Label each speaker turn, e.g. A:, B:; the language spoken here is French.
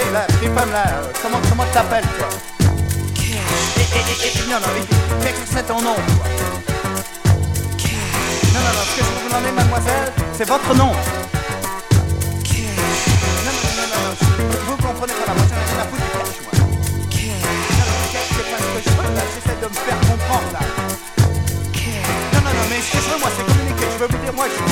A: là, Tripam, là, comment t'appelles, toi? Non, mais quel que c'est ton nom, quoi? Non, ce que je vous demander, mademoiselle, c'est votre nom. Non, vous comprenez pas, moi j'en ai rien à foutre du cash, moi. Non, c'est pas ce que je veux, là, j'essaie de me faire comprendre, là. Non, mais ce que je veux, moi, c'est communiquer. Je veux vous dire, moi, je